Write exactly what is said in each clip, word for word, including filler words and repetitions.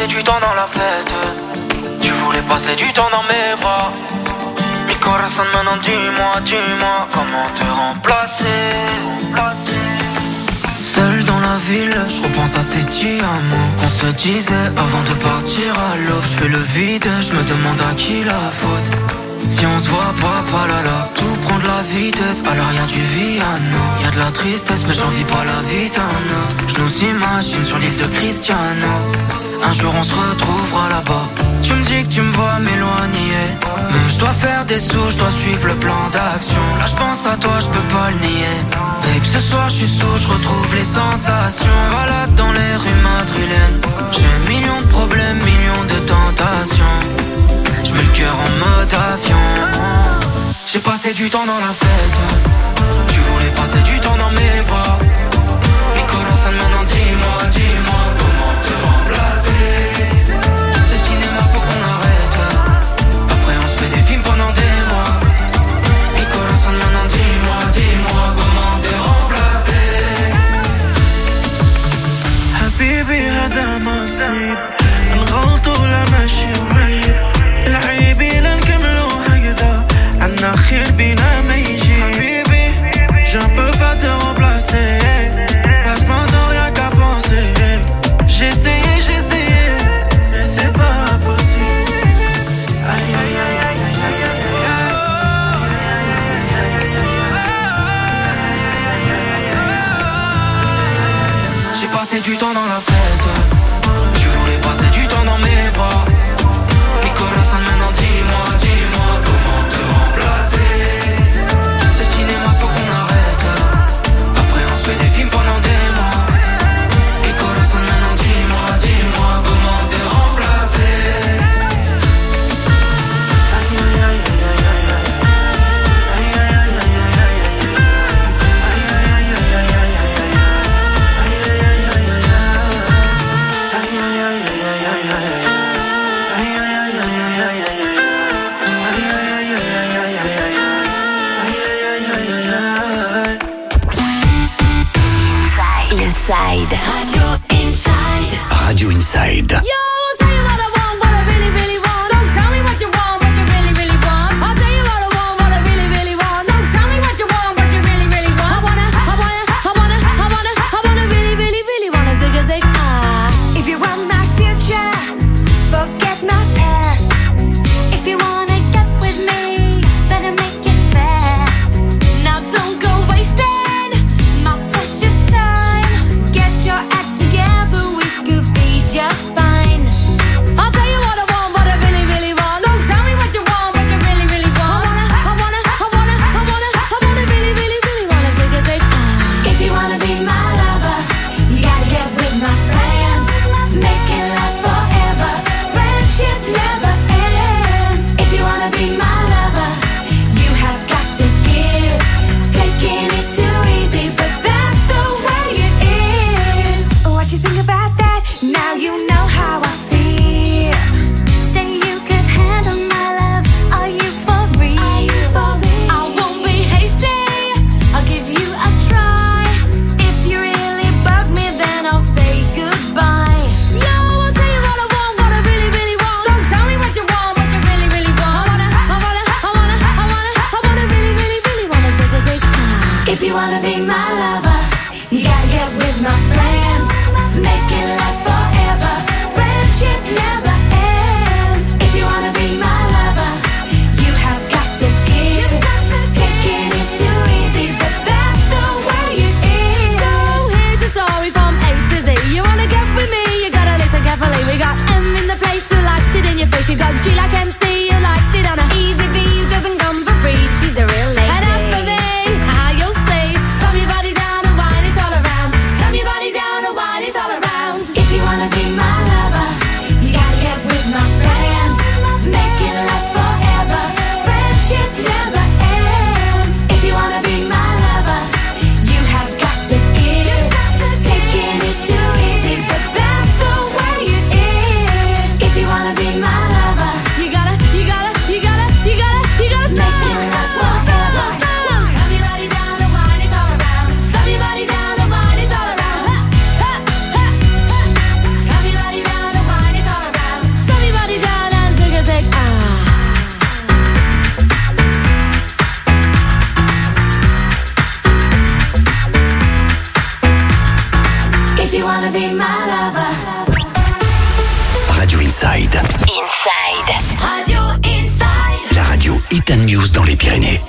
du temps dans la fête. Tu voulais passer du temps dans mes bras. Mi corazon, maintenant dis-moi, dis-moi comment te remplacer. Seul dans la ville, je repense à ces petits amours qu'on se disait avant de partir à l'aube. Je fais le vide, je me demande à qui la faute. Si on se voit pas, pas là là, tout prend de la vitesse. Alors y'a du Viano, y'a de la tristesse, mais j'en vis pas la vie d'un autre. Je nous imagine sur l'île de Cristiano. Un jour on se retrouvera là-bas. Tu me dis que tu me vois m'éloigner, mais je dois faire des sous, je dois suivre le plan d'action. Là je pense à toi, je peux pas le nier. Babe, ce soir je suis sous, je retrouve les sensations. Balade dans les rues madrilènes. J'ai millions de problèmes, millions de tentations. Je mets le cœur en mode avion. J'ai passé du temps dans la fête. Tu voulais passer du temps dans mes bras. Mi corazon, maintenant dis-moi, dis-moi comment te remplacer. Ce cinéma faut qu'on arrête. Après on se fait des films pendant des mois. Mi corazon, maintenant dis-moi, dis-moi comment te remplacer. Habibi hada nasib نغلطو ولا ماشي عيب العيبين نكملو هكذا عنا خير بينا ما يجي حبيبي je ne peux pas te remplacer passe-moi dans rien qu'à penser j'ai essayé j'ai essayé mais c'est pas possible aïe aïe aïe aïe aïe aïe aïe. J'ai passé du temps dans la fête. Tu voulais passer du temps dans mes bras. Mi corazon, maintenant dis-moi, dis-moi comment te remplacer. Ce cinéma faut qu'on arrête. Après on se fait des films pendant des mois. Mi corazon, maintenant dis-moi, dis-moi comment te remplacer. aïe aïe aïe aïe aïe aïe aïe aïe aïe Inside. Radio Inside. Radio Inside. Yo, I'll tell you what I want, what I really, really want. Don't tell me what you want, what you really, really want. I'll tell you what I want, what I really, really want. Don't tell me what you want, what you really, really want. I wanna, I wanna, I wanna, I wanna, I wanna really, really, really wanna zig a zig ah. If you want my future, forget my past. If you wanna get with me, better make it fast. Now don't go wasting my precious time. Get your act together, we could be just fine. I'll tell you what I want, what I really, really want. Don't tell me what you want, what you really, really want. I wanna, I wanna, I wanna, I wanna, I wanna really, really, really wanna zig a zig ah. If you wanna be my lover, you gotta get with my friends. Make it last forever. Friendship never ends. If you wanna be my lover, you have got to give. Taking is too easy, but that's the way it is. What you think about that? Now you know how I feel. Say you could handle my love. Are you for real? Are you for real? I won't be hasty. I'll give you a try. If you really bug me, then I'll say goodbye. Yo, I'll tell you what I want, what I really, really want. Don't tell me what you want, what you really, really want. I wanna, I wanna, I wanna, I wanna, I wanna really, really, really wanna zig a zig ah. If you wanna be my lover, you gotta get with my friends. Make it last forever. Friendship never ends. If you wanna be my lover, you have got to give. Taking is too easy, but that's the way it is. So here's the story from A to Z. You wanna get with me, you gotta listen carefully. We got M in the place who likes it in your face. You got G like M C, who likes it on a easy V, who doesn't come for free. She's the real lady. And as for me, how you'll stay. Stomp your body down and wine it all around. Stomp your body down Régnier.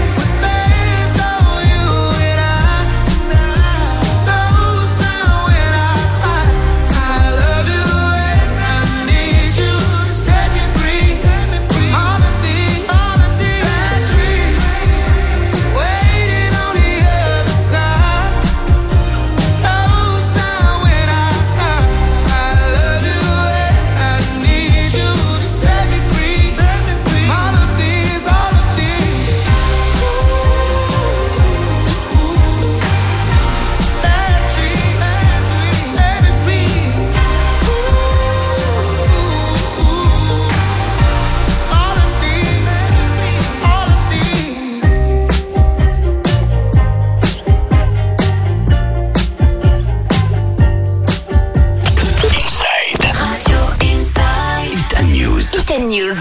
When Weekend News.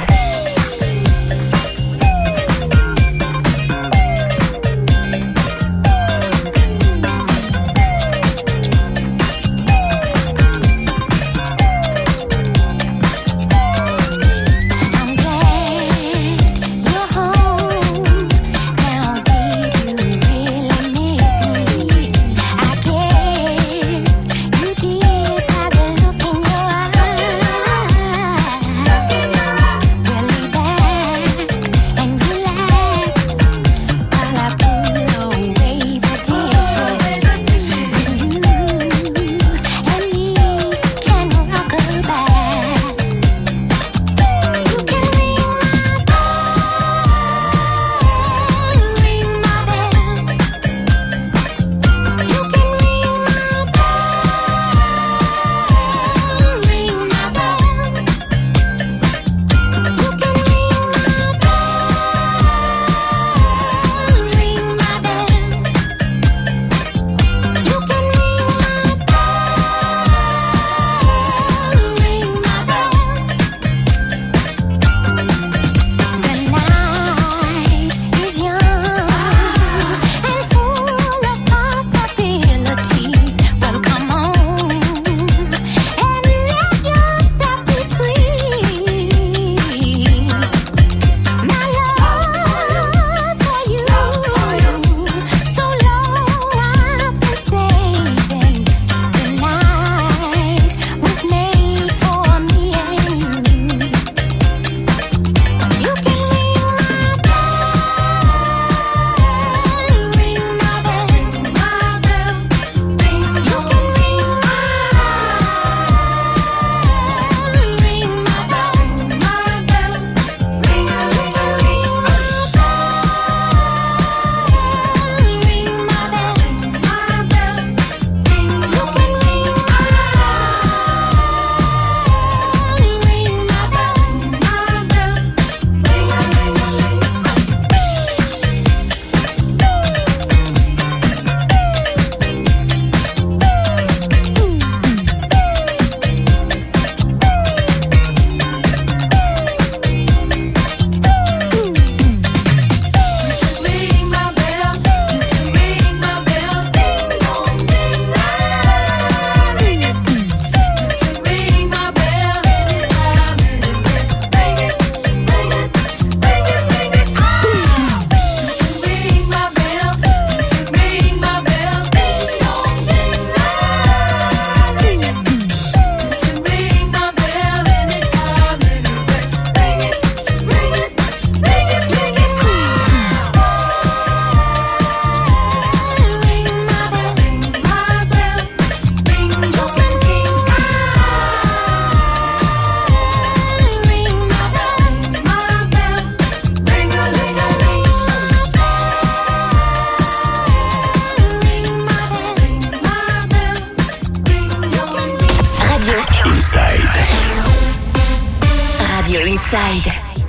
Inside.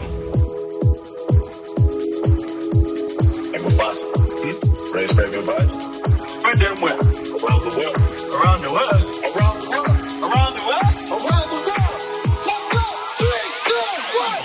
Ready to spread good vibes? Spread them where? Around the world. Around the world. Around the world. Around the world. Around the world. Let's go. Three, two, one,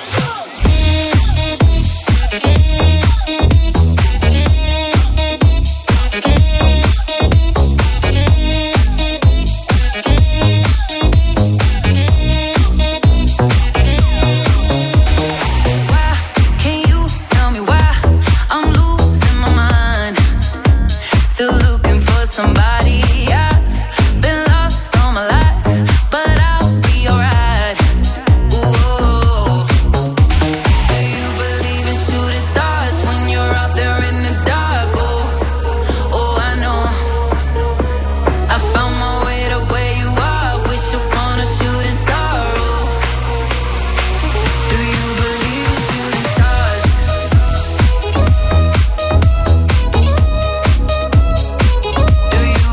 somebody. I've been lost all my life, but I'll be alright. Ooh, do you believe in shooting stars when you're out there in the dark? Oh, oh, I know. I found my way to where you are. Wish upon a shooting star. Oh, do you believe in shooting stars? Do you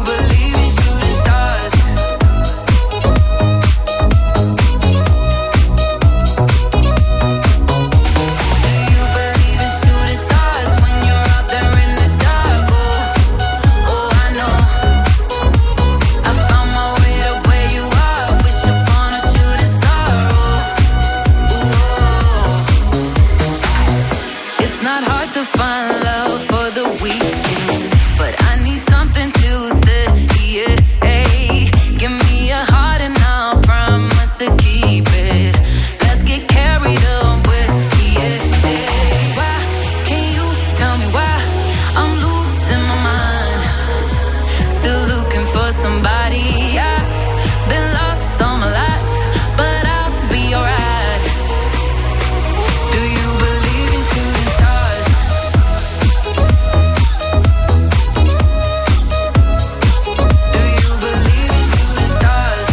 to find love for the weekend, but I need something to stay. Yeah, give me a heart and I'll promise to keep it. Let's get carried away. Yeah, why can't you tell me why I'm losing my mind? Still looking for somebody. I've been lost all my life, but I'll be alright. Do you believe in shooting stars? Do you believe in shooting stars?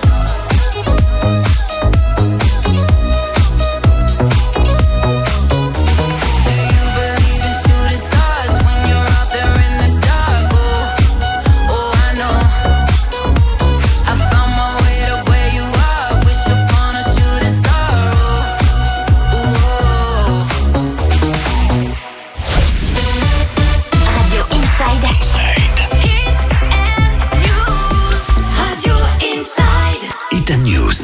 Do you believe in shooting stars when you're out there in the dark? Oh, oh, I know. I found my way to where you are. Wish upon a shooting star. Oh, ooh, Radio Inside. Hit and news. Radio Inside. Hit and News.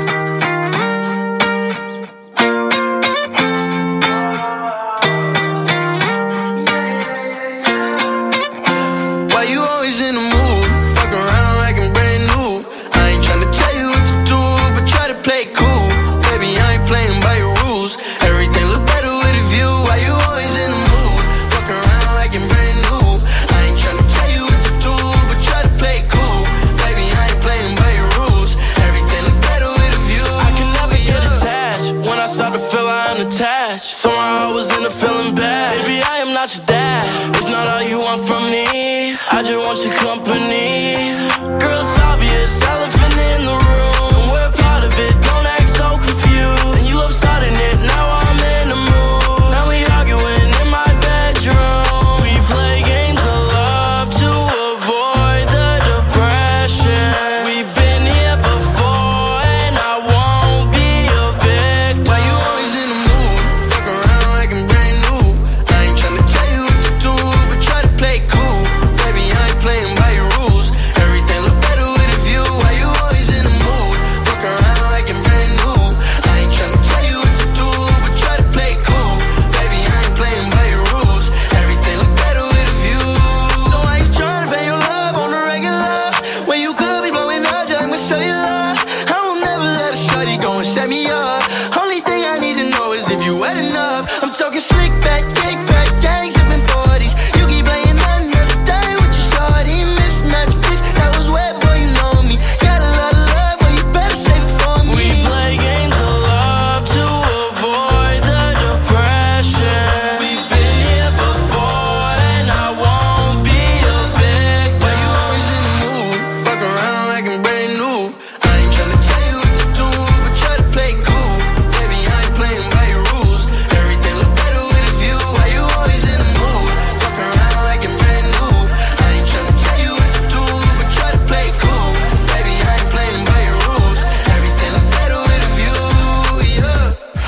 Why you always in the mood? Fuck around like I'm brand new. I ain't tryna tell you what to do, but try to play it cool. Baby, I ain't playing by your rules. Everything look better with a view. Why you always in the mood? Fuck around like I'm brand new. I ain't tryna tell you what to do, but try to play it cool. Baby, I ain't playing by your rules. Everything look better with a view. I can never get attached. When I start to feel I unattached, somehow I was in a feeling bad. Baby, I am not your dad. It's not all you want from me. I just want your company. Girl, it's obvious, elephant in the room. We're part of it, don't act so confused. And you love starting it, now I'm in the mood. Now we arguing in my bedroom. We play games of love to avoid the depression. We've been here before and I won't be a victim. Why you always in the mood? Fuck around like I'm brand new. I ain't tryna tell you what to do, but try to play it cool. Baby, I ain't playing by your rules. Everything look better with a view. Why you always in the mood? Fuck around like I'm brand new. I ain't tryna tell you what to do, but try to play it cool. Baby, I ain't playing by your rules. Everything look better with a view. So why you tryna pay your love on the regular when you could be blowing up just like my cellular? I will never let a shorty go and set me up. Only thing I need to know is if you wet enough. I'm talking slick back, kick back, gang sipping forties. You keep playing another day with your shorty. Mismatched fits, that was wet before you know me. Got a lot of love, but you better save it for me. We play games of love to avoid the depression. We've been here before and I won't be a victim. Why you always in the mood? Fuck around like I'm brand new. I ain't tryna tell you what to do, but try to play it cool. Baby, I ain't playing by your rules. Everything look better with a view. Why you always in the mood? Fuck around like I'm brand new. I ain't tryna tell you what to do, but try to play it cool. Baby, I ain't playing by your rules. Everything look better with a view, yeah.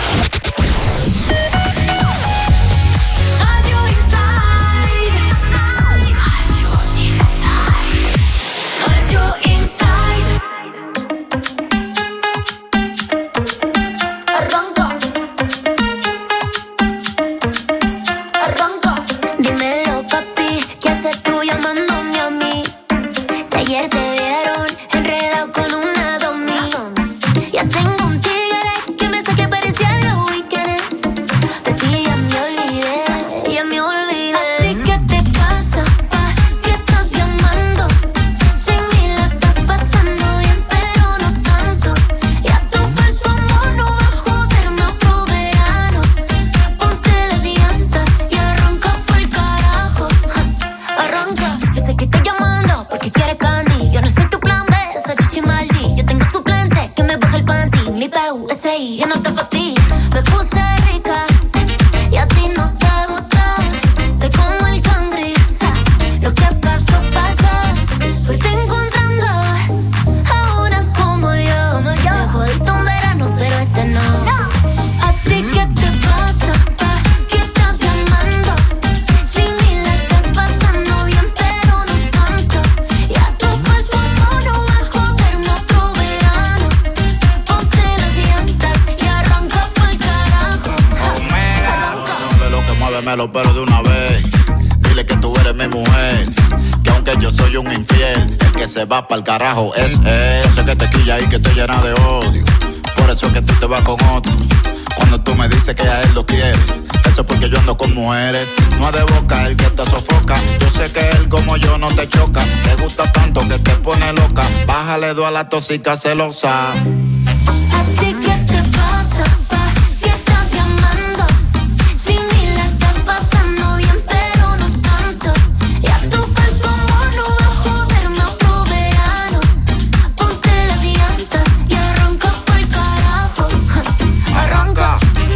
Radio Inside. Radio Inside. Arranca. Arranca. Dímelo, papi, ¿qué haces tú llamándome a mí? Si ayer te vieron enredado con una domi. Ya tengo un tigre que me saque a parecer los weekends. De ti ya me olvidé, ya me olvidé. ¿A ti qué te pasa, pa? ¿Qué estás llamando? Sin mí la estás pasando bien, pero no tanto. Ya tu falso amor no va a joderme otro verano. Ponte las llantas y arranca por el carajo. Ja, arranca, yo sé que estás llamando porque quieres candy. Yo no soy tu plan B, esa chichi maldi. Yo tengo suplente que me baja el panty. Mi P U S I, yo no te pa' ti. Me puse rica y a ti no te gusta. Estoy como el cangri. Ja, lo que pasó, pasó. Suerte encontrando a una como yo. Me jodiste un verano, pero este no. ¿A ti qué te pasa, pa? ¿Qué estás llamando? Sin mí la estás pasando bien, pero no tanto. dímelo pero de una vez. Dile que tú eres mi mujer, que aunque yo soy un infiel, el que se va pa'l carajo es él. Yo sé que te quilla y que te llena de odio, por eso es que tú te vas con otro. Cuando tú me dices que a él lo quieres, eso es porque yo ando con mujeres. No es de boca el que te sofoca, yo sé que él como yo no te choca. Te gusta tanto que te pone loca, bájale dos a la tóxica celosa. ¿A ti qué te pasa, pa? ¿Qué estás llamando? Si ni la estás pasando bien, pero no tanto. Ya tu falso amor no va a joderme otro verano. Ponte las llantas y arranca pa'l carajo. Arranca.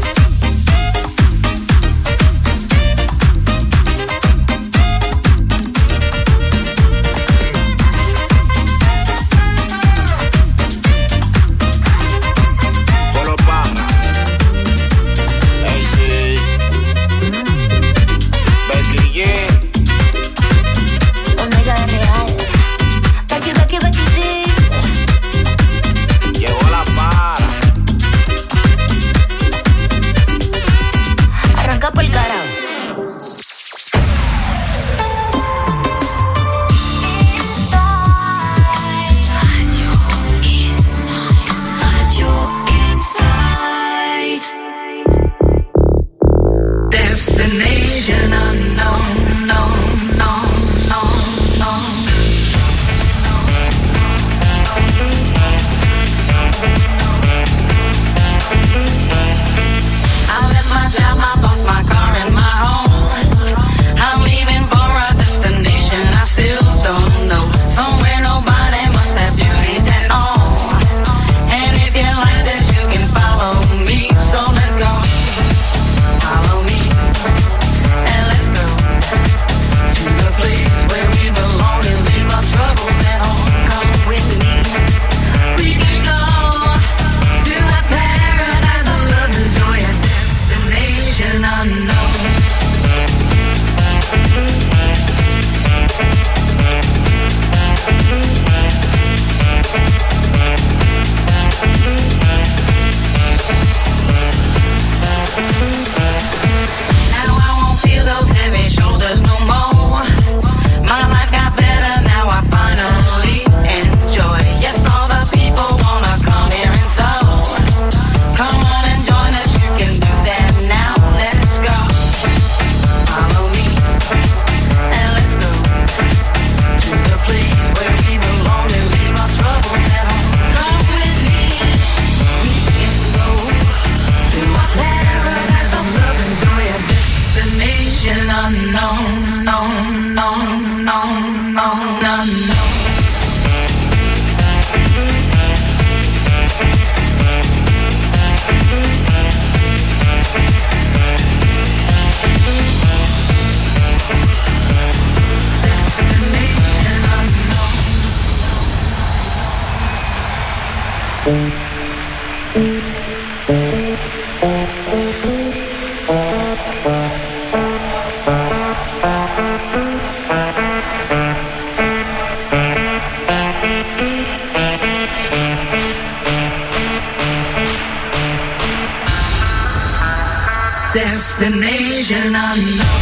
Destination unknown.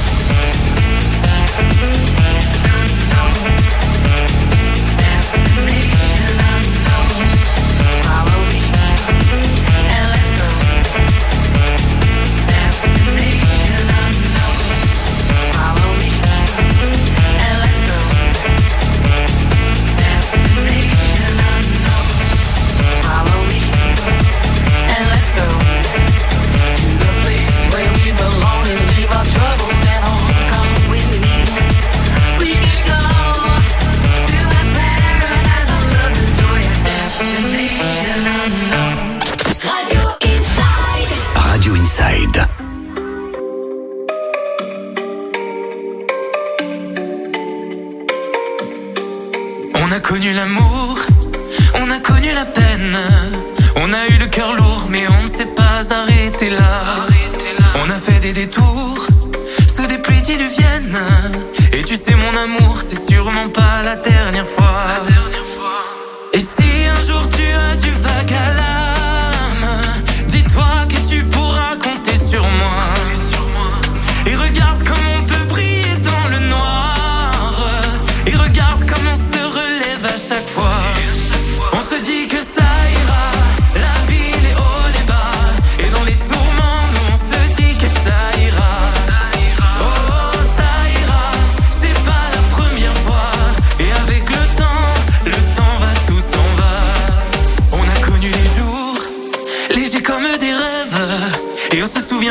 On a connu l'amour, on a connu la peine. On a eu le cœur lourd, mais on ne s'est pas arrêté là. On a fait des détours, sous des pluies diluviennes. Et tu sais mon amour, c'est sûrement pas la dernière fois. Et si un jour tu as du vague à l'âme, dis-toi que tu pourras compter sur moi. Et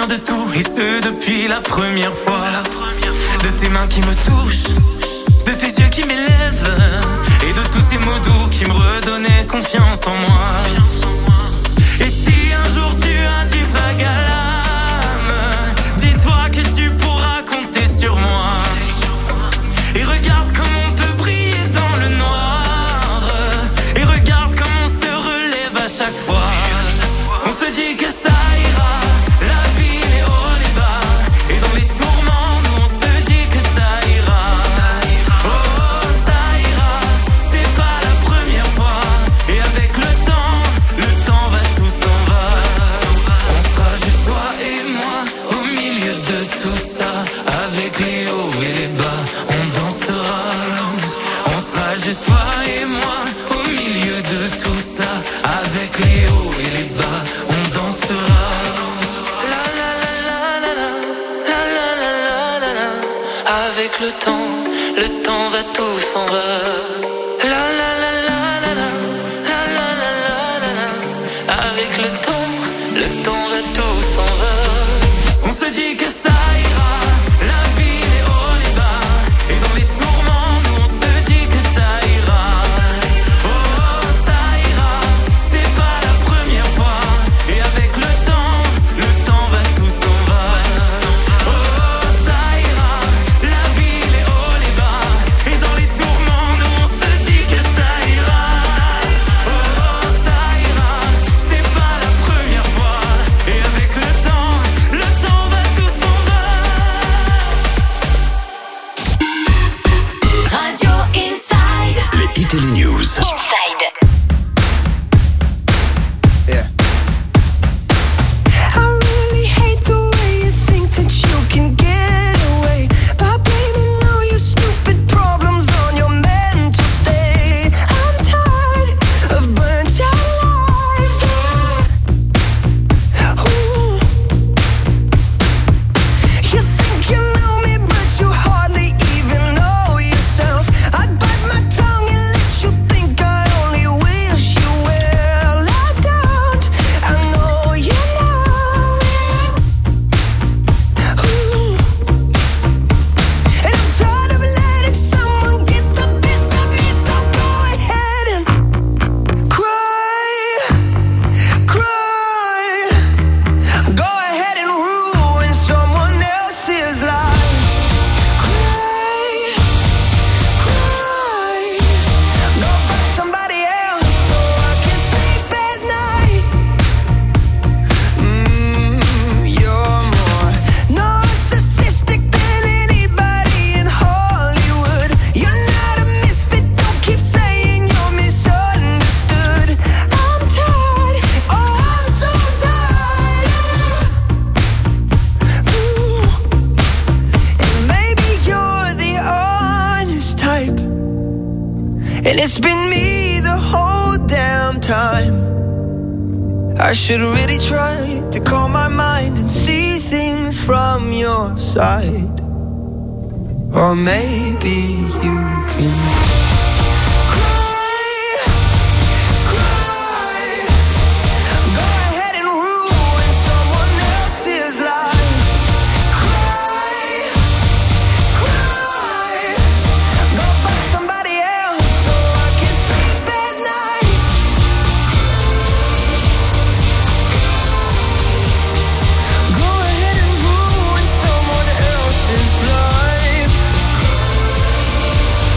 souvenir de tout, et ce depuis la première fois. De tes mains qui me touchent, de tes yeux qui m'élèvent, et de tous ces mots doux qui me redonnaient confiance en moi. Et si un jour tu as du vague à l'âme, dis-toi que tu pourras compter sur moi. Et regarde comme on peut briller dans le noir, et regarde comme on se relève à chaque fois. On se dit que ça ira, la vie les hauts les bas, et dans les tourments nous on se dit que ça ira. Oh ça ira, c'est pas la première fois, et avec le temps, le temps va tout s'en va. On sera juste toi et moi au milieu de tout ça, avec les hauts et les bas, on dansera. On sera juste toi et moi au milieu de tout ça, avec les hauts et les bas, on dansera. La la la la la la, la la la la la la. Avec le temps, le temps va tout s'en va. La la la la la la, la la la la la la. Avec le temps, le temps va tout s'en va. On se dit que ça ira, la vie les hauts les bas, et dans les tourments nous on se dit que ça ira. Oh ça ira, c'est pas la première fois, et avec le temps, le temps va tout s'en va. Oh ça ira, la vie les hauts les bas, et dans les tourments nous on se dit que ça ira. Oh ça ira, c'est pas la première fois, et avec le temps, le temps va tout s'en va. Radio Inside. Les Italy News. Inside. Yeah. I really hate the way you think that you can get away by blaming all your stupid problems on your mental state. I'm tired of burnt out lives. Ooh. You think you know me, but you hardly even know yourself. I bite my tongue and let you think I only wish you well. I don't, I know you know it. Ooh. And I'm tired of letting someone get the best of me, so go ahead and cry, cry. Go ahead and ruin someone else's life. Cry, cry. Go find somebody else so I can sleep at night. Mm, you're more narcissistic than anybody in Hollywood. You're not a misfit, don't keep saying you're misunderstood. I'm tired, oh I'm so tired. Ooh. And maybe you're the honest type, and it's been me the whole damn time. I should really try to calm my mind and see things from your side. Or maybe you can cry, cry. Go ahead and ruin someone else's life. Cry, cry. Go find somebody else so I can sleep at night. Go ahead and ruin someone else's life.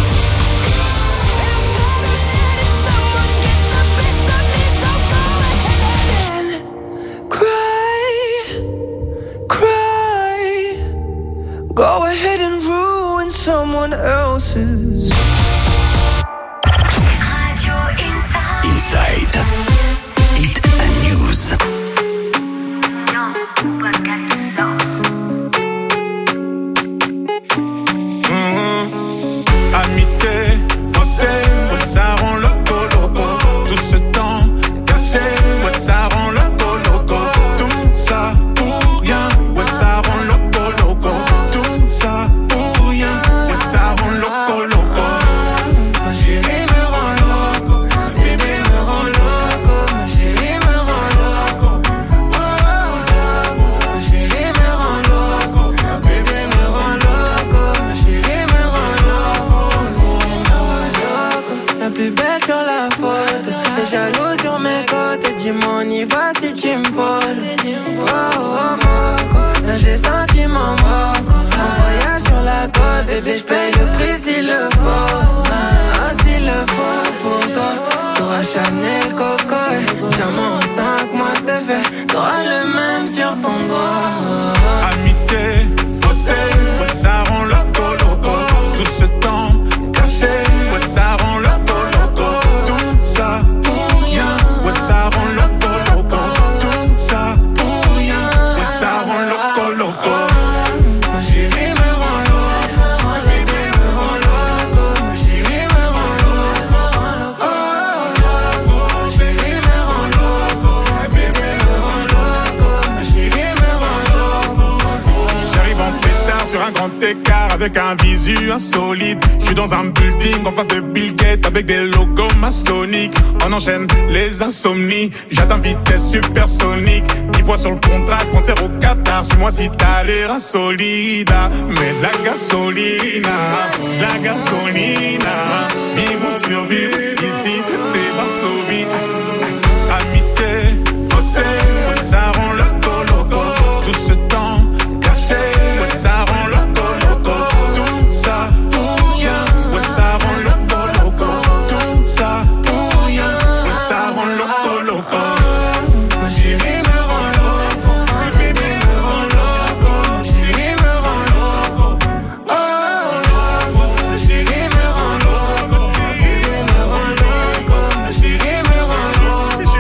plus belle sur la photo. T'es jaloux sur mes côtes. Dis-moi on y va si tu me voles. Oh oh Moco, là j'ai senti mon Moco. Un voyage sur la côte, bébé j'paye le prix s'il le faut. Ah s'il le faut pour toi. T'auras Chanel, Coco et diamant en cinq mois c'est fait. T'auras le même sur ton doigt. Amitié, faussé, ouais ça rend loco loco. Tout ce temps caché, ouais ça rend loco loco. Tout ça pour rien, ouais ça rend loco loco. Tout ça pour rien, ouais ça rend loco loco. Ma chérie me rend loco, ma bébé me rend loco. Ma chérie me rend loco, oh loco. Ma chérie me rend loco, ma bébé me rend loco. Ma chérie me rend loco. J'arrive en pétard sur un grand écart avec un visu insolite. J'suis dans un building en face de Bill Gates avec des logos maçonniques. On enchaîne les insomnies. J'atteins vitesse supersonique. dix points sur le contrat, concert au Qatar. Suis-moi si t'as l'air insolide. Mais de la gasolina, la gasolina. Vivons survivre, ici c'est Varsovie. Amitié, faussé, ouais ça rend loco loco. Tout ce temps caché, ouais ça rend loco loco. Tout ça pour rien, ouais ça rend loco loco. Tout ça pour rien, ouais ça rend loco loco. Ma chérie me rend loco, ma bébé me rend loco. Ma chérie me rend loco, oh loco. Ma chérie me rend loco, ma bébé me rend loco. Ma chérie me rend loco.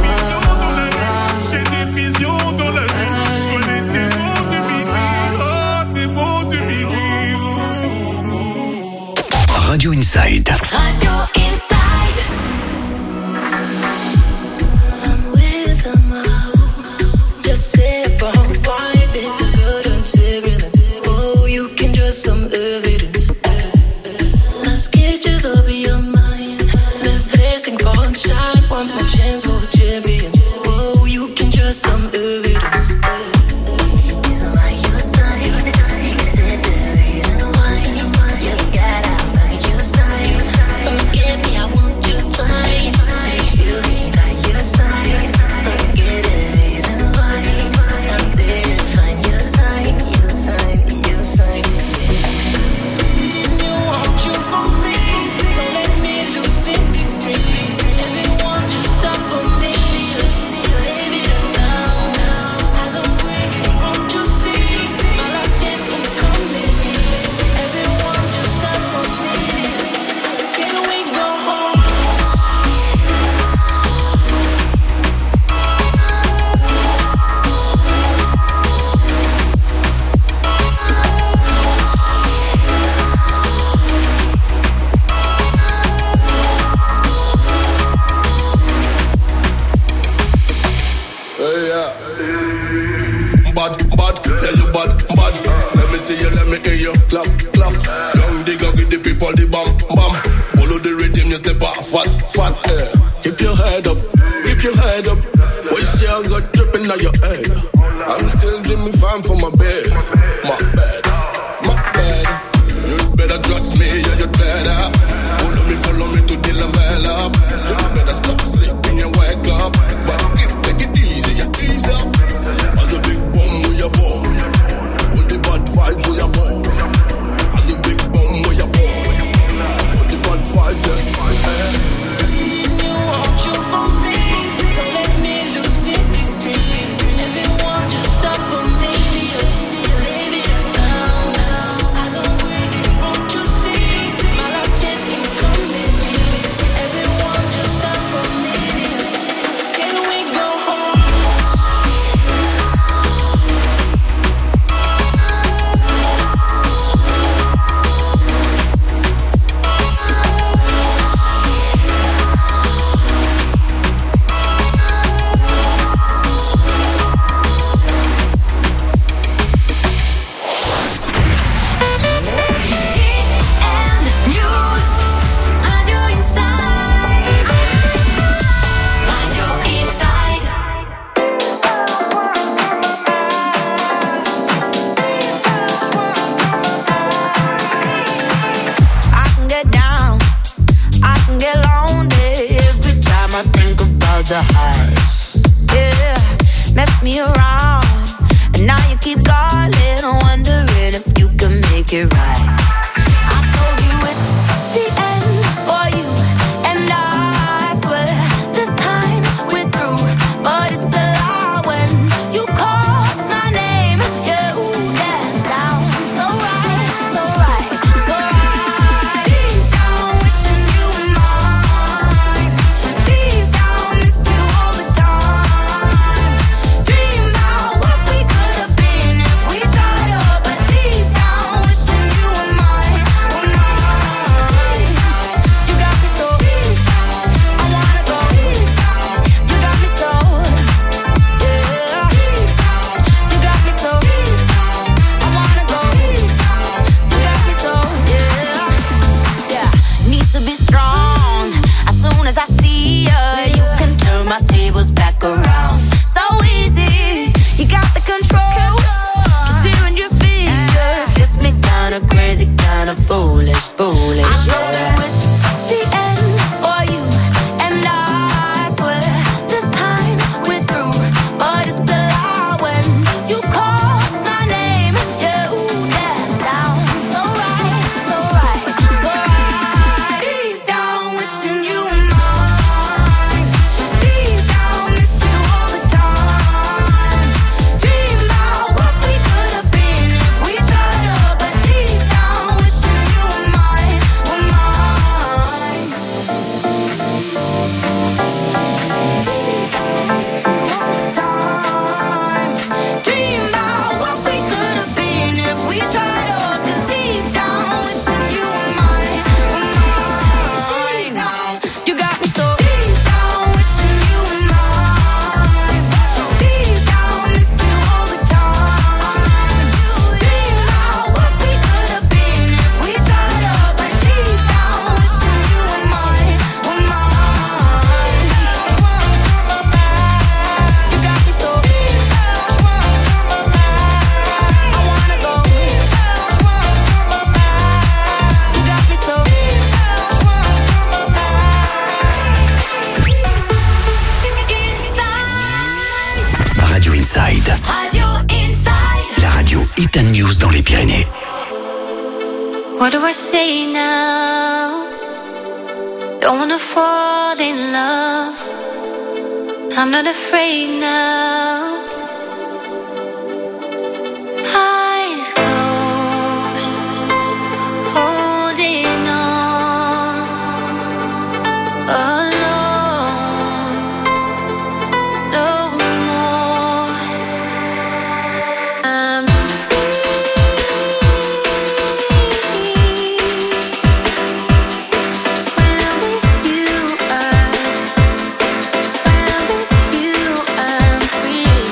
J'ai des visions dans la nuit, j'ai des visions dans la nuit. Sois les témoins de minuit, oh témoins de minuit. Radio Inside. Radio Inside. Somewhere, somehow, just say for why this is good integrity. Oh, you can just some evidence. Las sketches of your mind, the blessing for shine, one more chance for a champion. Oh, you can just some evidence. Is on my your side, accept the reason why you gotta by your side. Forget me, I want you try. You can by your side. Forget the reason why. Someday I'll find your side, your side, your side. This new want you for me. Don't let me lose fifty-three. Everyone just stop for me. Leave it down. I don't really want to see my last chance in comedy. Everyone just stop for me. Can we go home? Hey, yeah. Bad, bad, yeah you bad, bad. Let me see you, let me hear you. Clap, clap. Young digger, give the people the bam, bam. Follow the rhythm, you step off, fat, fat. Yeah. Keep your head up, keep your head up. Waste your got dripping on your head. I'm still dreaming fine for my bed, my bed, my bed. You'd better trust me, yeah you'd better. Follow me, follow me to the level up. You better stop sleeping, you wake up. But keep, take it easy, yeah, ease up. As a big bomb with your ball, with the bad vibes with your ball. As a big bomb with your ball, with the bad vibes, yeah. This new want you for me. Don't let me lose fifty-three. Everyone just stop for me. about the highs. Yeah, mess me around, and now you keep calling, wondering if you can make it right. I told you it's the end for you, and I swear this time we're through, but it's a lie when you call my name. Yeah, ooh, that sounds so right, so right, so right. Deep down wishing you were mine. Deep down miss you all the time. Dream about what we could have been if we tried up, but deep down wishing you were mine, were mine. You got me so I wanna go. You got me so yeah. You got me so I wanna go. You got me so yeah. Yeah. Need to be strong. As soon as I see you, you can turn my tables back around. So easy. You got the control. Just hearing your speech just gets me kinda crazy, kinda foolish, foolish. I told you it's the end for you, and I swear this time we're through, but it's a lie when you call my name. Yeah, ooh, that sounds so right, so right, so right. Deep down wishing you were mine. Deep down miss you all the time. Dream about what we could have been if we tried up, but deep down wishing you were mine, were mine. Dream about what we could have been if we tried up, 'cause deep down wishing you were mine, were mine. You got me so deep down wishing you were mine. Deep down miss you all the time. Dream about what we could have been if we tried up, but deep down wishing you were mine, were mine. You got me so I wanna go. You got me so Radio Inside, Radio Inside. la radio Hit and News dans les Pyrénées. What do I say now? Don't wanna fall in love. I'm not afraid now. Eyes closed, holding on, alone, no more. I'm free.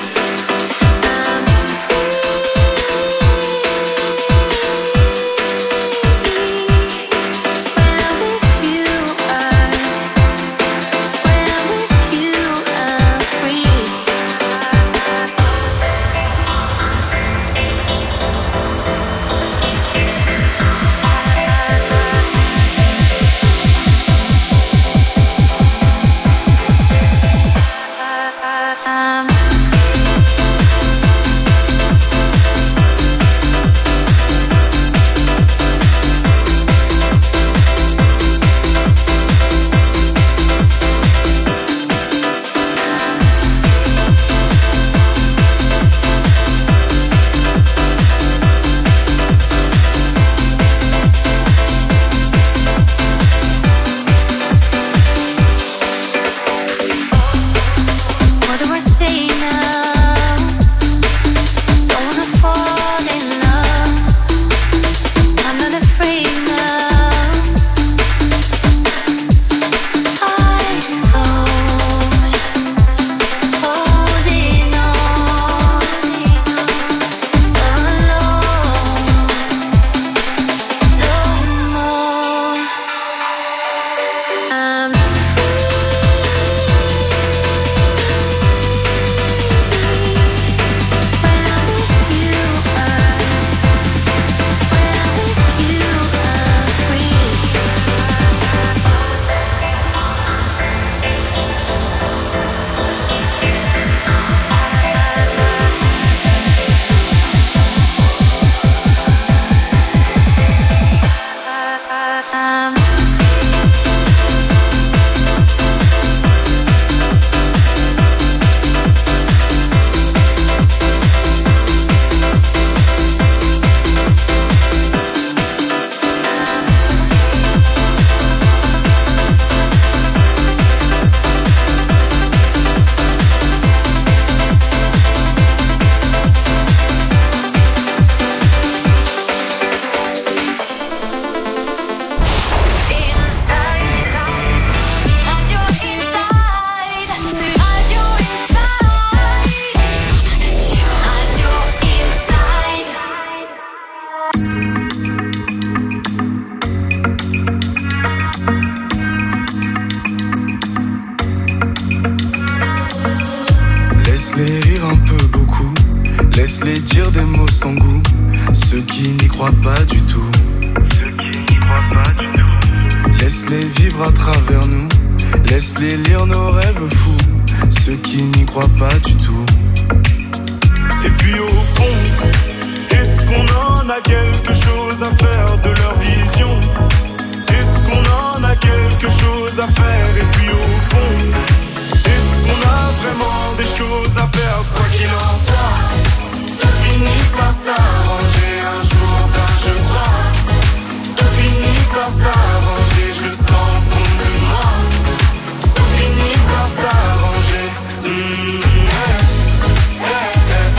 Laisse-les dire des mots sans goût, ceux qui n'y croient pas du tout. Ceux qui n'y croient pas du tout. Laisse-les vivre à travers nous, laisse-les lire nos rêves fous, ceux qui n'y croient pas du tout. Et puis au fond, est-ce qu'on en a quelque chose à faire de leur vision? Est-ce qu'on en a quelque chose à faire? Et puis au fond, est-ce qu'on a vraiment des choses à perdre? Quoi qu'il en soit, tout finit par s'arranger un jour, enfin je crois. Tout finit par s'arranger, je le sens au fond de moi. Tout finit par s'arranger. Mmh, hey, hey,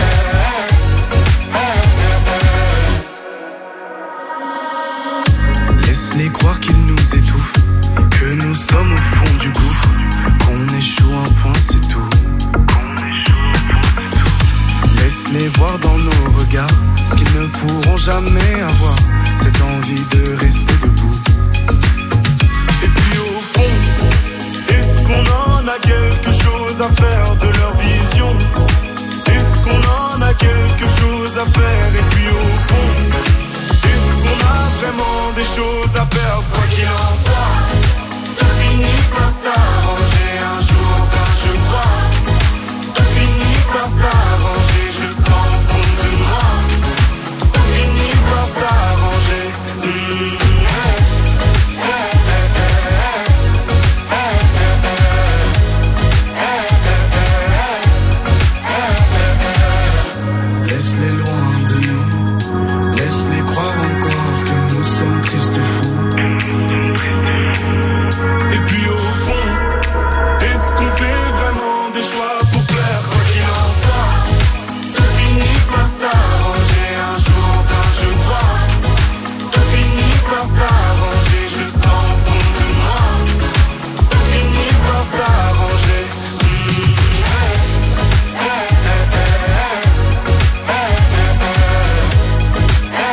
hey, hey, hey. Laisse-les croire qu'ils nous étouffent, que nous sommes au fond du gouffre, qu'on échoue un point c'est tout. Laisse-les voir dans nos regards ce qu'ils ne pourront jamais avoir, cette envie de rester debout. Et puis au fond, est-ce qu'on en a quelque chose à faire de leur vision? Est-ce qu'on en a quelque chose à faire? Et puis au fond, est-ce qu'on a vraiment des choses à perdre? Quoi qu'il en soit, tout finit par s'arranger un jour, enfin je crois. Tout finit par s'arranger, je le sens au fond de moi. Tout finit par s'arranger. Mmh, hey, hey, hey, hey, hey, hey, hey, hey, hey, hey. Laisse-les loin de nous, laisse-les croire encore que nous sommes tristes fous. Et puis au fond, est-ce qu'on fait vraiment des choix pour plaire? Quoi qu'il en soit, tout finit par s'arranger un jour, enfin je crois. Tout finit par s'arranger, je le sens au fond de moi. Tout finit par s'arranger. Mmh, hey, hey, hey, hey, hey, hey,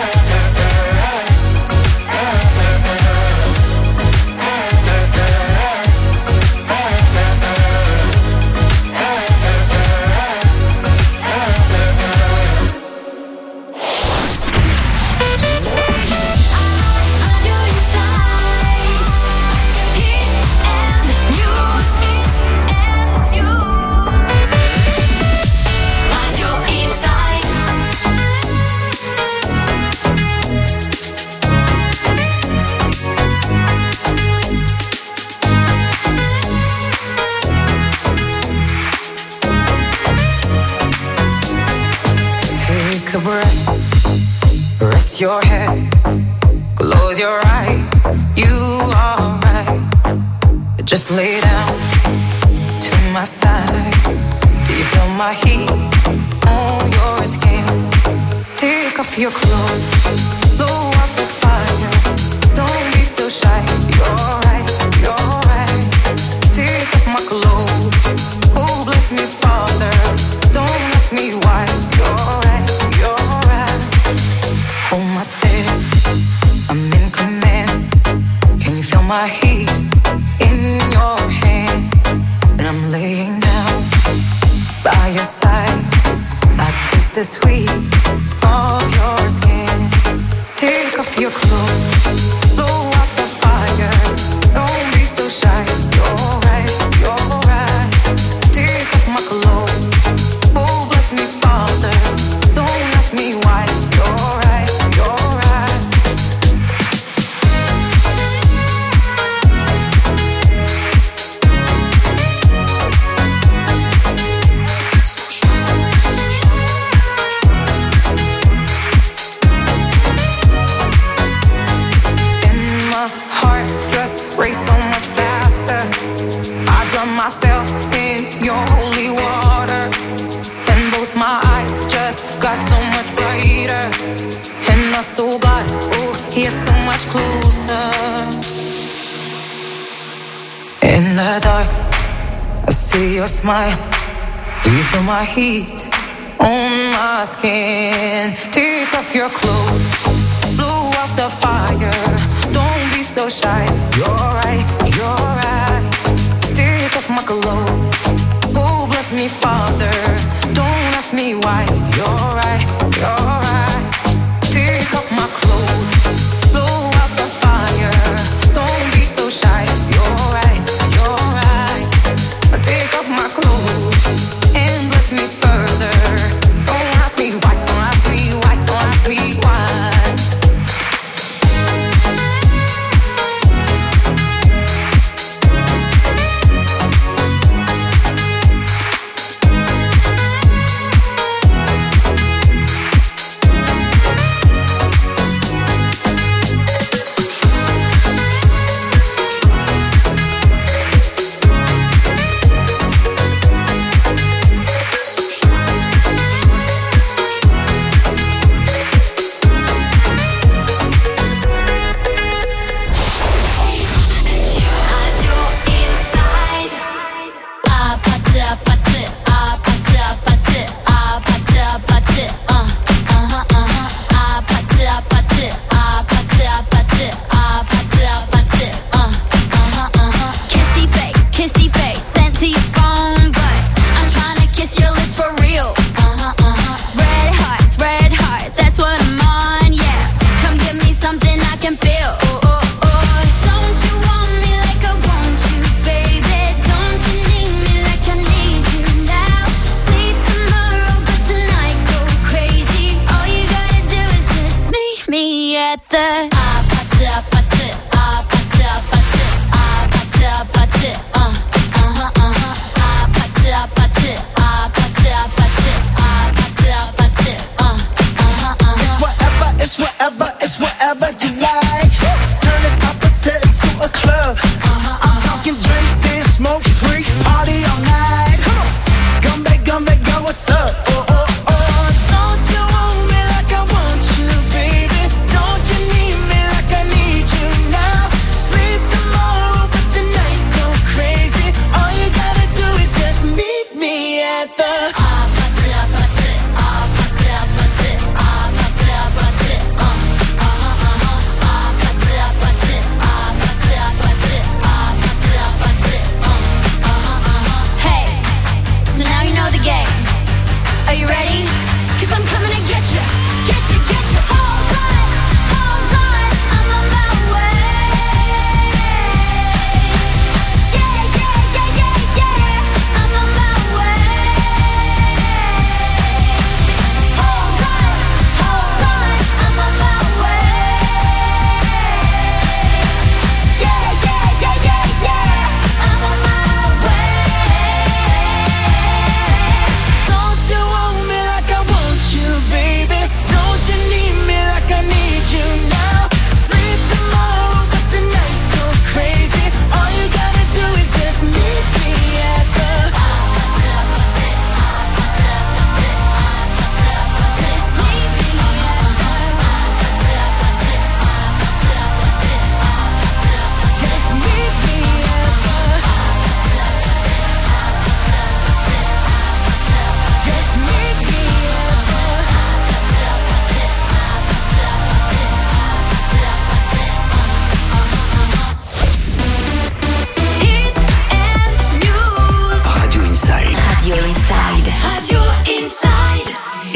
Take a breath, rest your head, close your eyes, you are right. Just lay down to my side. Do you feel my heat on your skin? Take off your clothes, blow up the fire. Don't be so shy, you're right, you're right. Take off my clothes, oh bless me Father. Don't ask me why, you're right, you're right. Hold my step, I'm in command. Can you feel my hips in your hands? And I'm laying down by your side. I taste the sweet of your skin. Take off your clothes, blow up the fire. Don't be so shy, you're right, you're right. Take off my clothes, oh bless me Father. Don't ask me why, you're right, you're right. And my heart just race so much faster. I drown myself in your holy water, and both my eyes just got so much brighter. And my soul got, oh, he's so much closer. In the dark, I see your smile. Do you feel my heat on my skin? Take off your clothes, blow up the fire. Don't be so shy, you're right, you're right. Take off my clothes, oh bless me Father. Don't ask me why, you're right.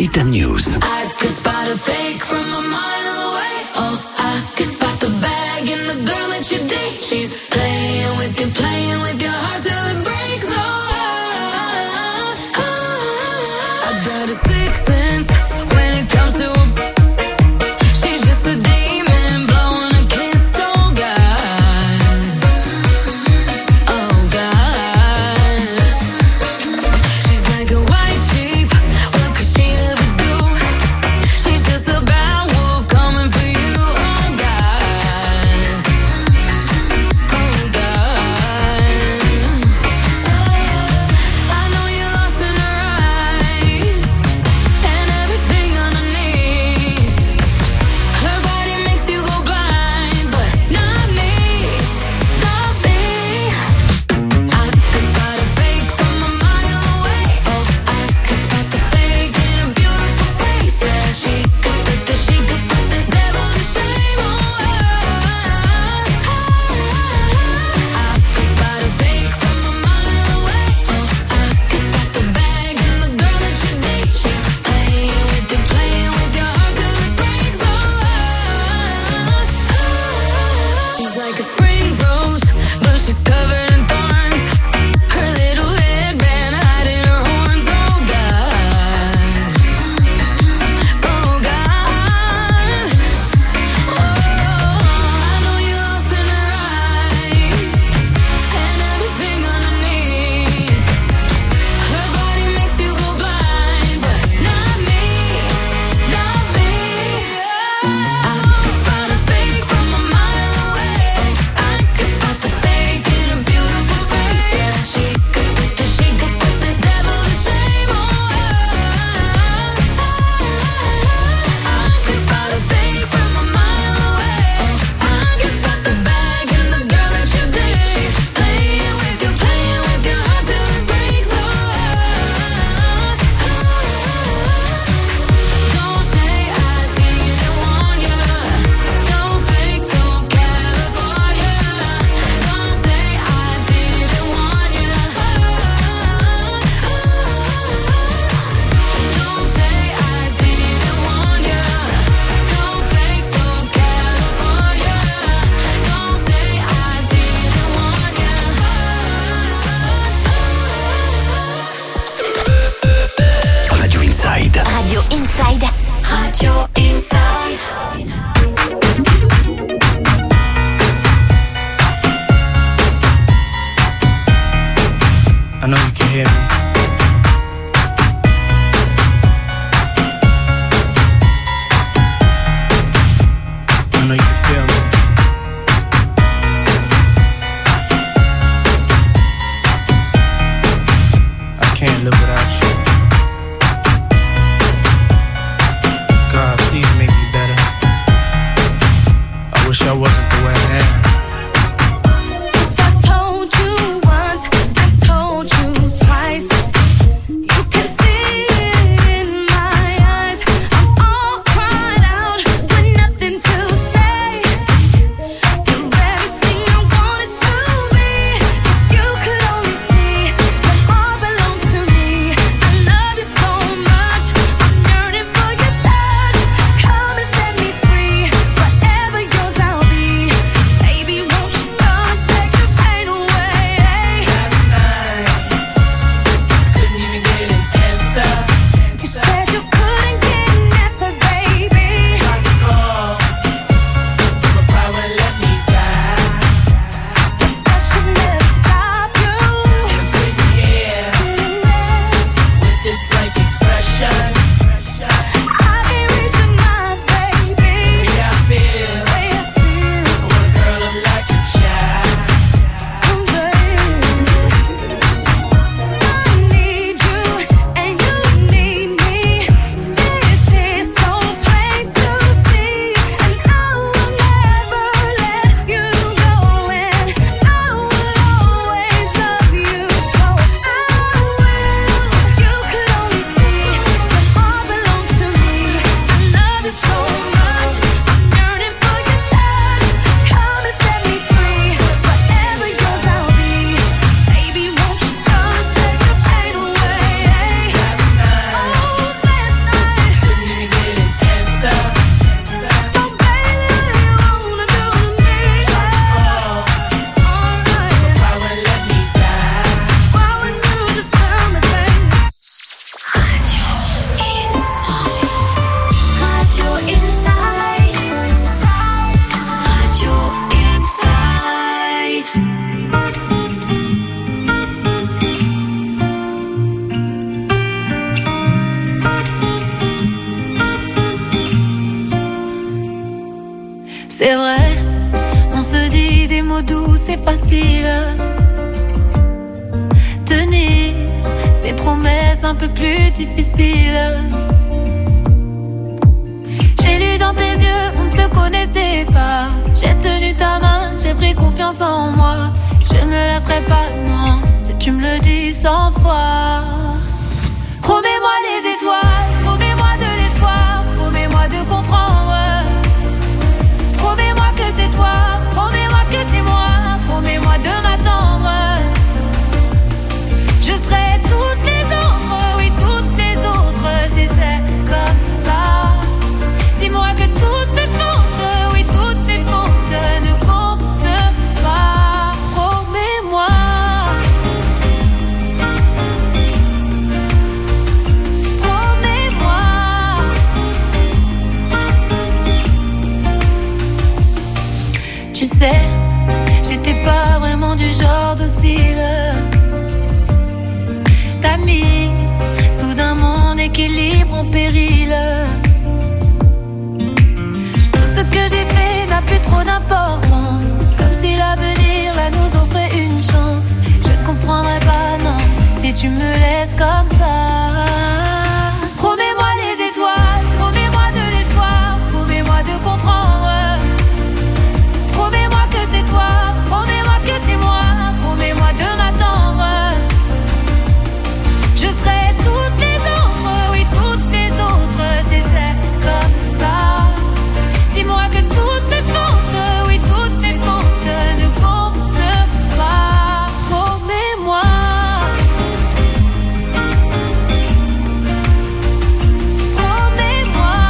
Hit and News. I could spot a fake from a mile away. Oh, I could spot the bag in the girl that you date. She's playing with you, playing with your heart till it breaks. Oh, I, I, I got a sixth sense when it comes to her. She's just a demon blowing a kiss. Oh God, oh God. She's like a white sheep. What could she ever do? She's just a bad wolf coming for you. Oh God, oh God. I know you're lost in her eyes and everything underneath. Her body makes you go blind, but not me, not me. I could spot a fake from a mile away. Oh, I could spot the fake in a beautiful face. Yeah, she could put the, she could put the devil to shame. Oh, I could spot a fake from a mile away. Oh, I could spot the bag in the girl that you date. She's playing with you, playing with your heart till it breaks. Oh, she's like a spring rose, but she's covered in thorns. Her little headband hiding her horns. Oh God, oh God. Oh, I know you're lost in her eyes and everything underneath. Her body makes you go blind, but not me, not me. I could spot a fake from a mile away. I could spot the fake in a beautiful face. Yeah, she could put the, she could put the devil to shame. Oh, I could spot a fake from a mile away. I could spot the bag in the girl that you date. She's playing with you, playing with your heart till it breaks. Oh, don't say I didn't warn ya. So fake, so California. Don't say I didn't warn ya. Don't say I didn't warn ya. So fake, so California. Don't say I didn't warn ya. Radio Inside. Radio Inside. Radio Inside. I know you can hear me. I know you can feel me. I can't live without you. God, please make me better. I wish I wasn't the way I am. I told you once, I told you twice. C'est vrai, on se dit des mots doux, c'est facile. Tenir ces promesses un peu plus difficiles. J'ai lu dans tes yeux, on ne se connaissait pas. J'ai tenu ta main, j'ai pris confiance en moi. Je ne me lasserai pas, non, si tu me le dis cent fois. Promets-moi les étoiles, promets-moi de l'espoir, promets-moi de comprendre. Promets-moi que c'est toi, promets-moi que c'est moi, promets-moi de m'attendre. Je serai toutes les autres, oui toutes les autres, si c'est comme ça. Dis-moi que toutes mes fautes, oui toutes mes fautes ne comptent pas. Promets-moi. Promets-moi. Tu sais, j'étais pas vraiment du genre docile. T'as mis soudain mon équilibre en péril. Tout ce que j'ai fait n'a plus trop d'importance. Comme si l'avenir là nous offrait une chance. Je ne comprendrais pas, non, si tu me laisses comme ça. Promets-moi les étoiles, promets-moi de l'espoir, promets-moi de comprendre. Promets-moi que c'est toi, promets-moi que c'est moi, promets-moi de m'attendre. Je serai toutes les autres, oui toutes les autres, si c'est comme ça. Dis-moi que toutes mes fautes, oui toutes mes fautes ne comptent pas. Promets-moi. Promets-moi.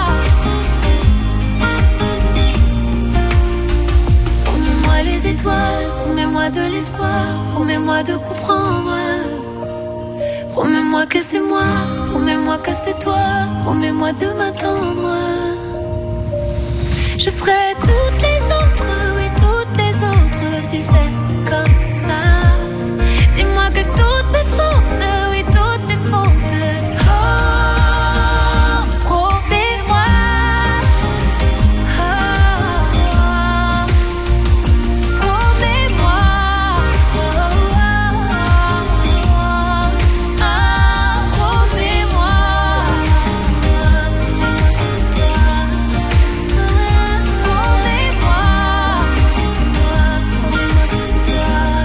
Promets-moi les étoiles, promets-moi de l'espoir, promets-moi de comprendre. Promets-moi que c'est moi, promets-moi que c'est toi, promets-moi de m'attendre. Je serai toutes les autres, oui toutes les autres, si c'est comme